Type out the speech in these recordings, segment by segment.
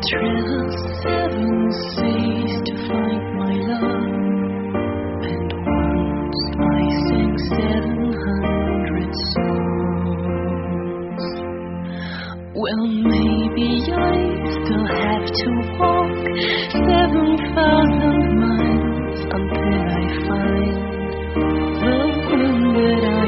travel 7 seas to find my love, and once I sang 700 songs. Well, maybe I still have to walk 7,000 miles until I find the one that I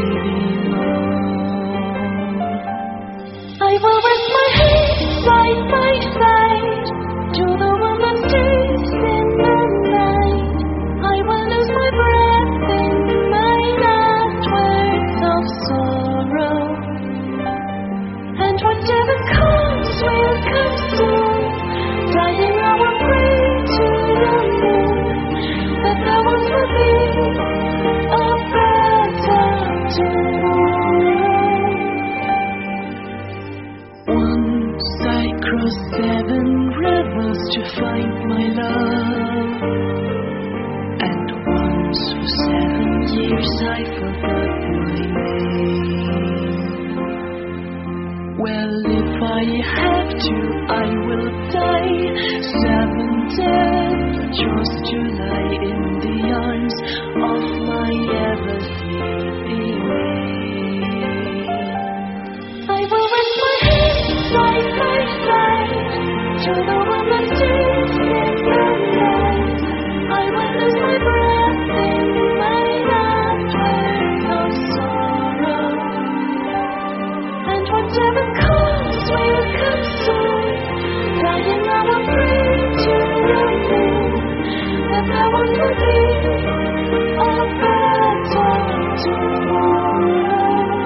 belong. I will rest my head side by side to the one that stays in the night. I will lose my breath in my last words of sorrow, and whatever comes will come soon. Dying, I will pray to the moon that there will be a better tomorrow. Once I crossed 7 rivers to find my love, and once for 7 years I forgot my name. Well, if I have to, I will die 7 deaths just to lie in the arms of my ever-sleeping mate. I will rest my head side by side to the one that stays in the night. I will lose my breath in my last words of sorrow, and whatever comes will come soon. Dying, I will pray to the moon that there will be a better tomorrow.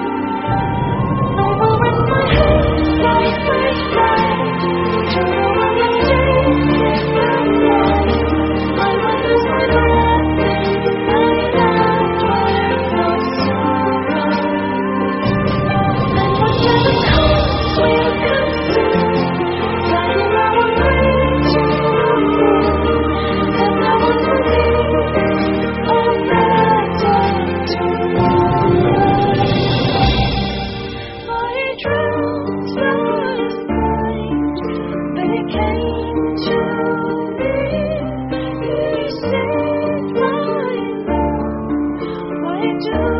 I will rest my head side by side to the one that stays in the night. I will lose my breath in my last words of sorrow, and whatever comes will come soon. Dying, I will pray to the moon that there will be a better tomorrow. I dreamt last night they came to me. You said, my love, why do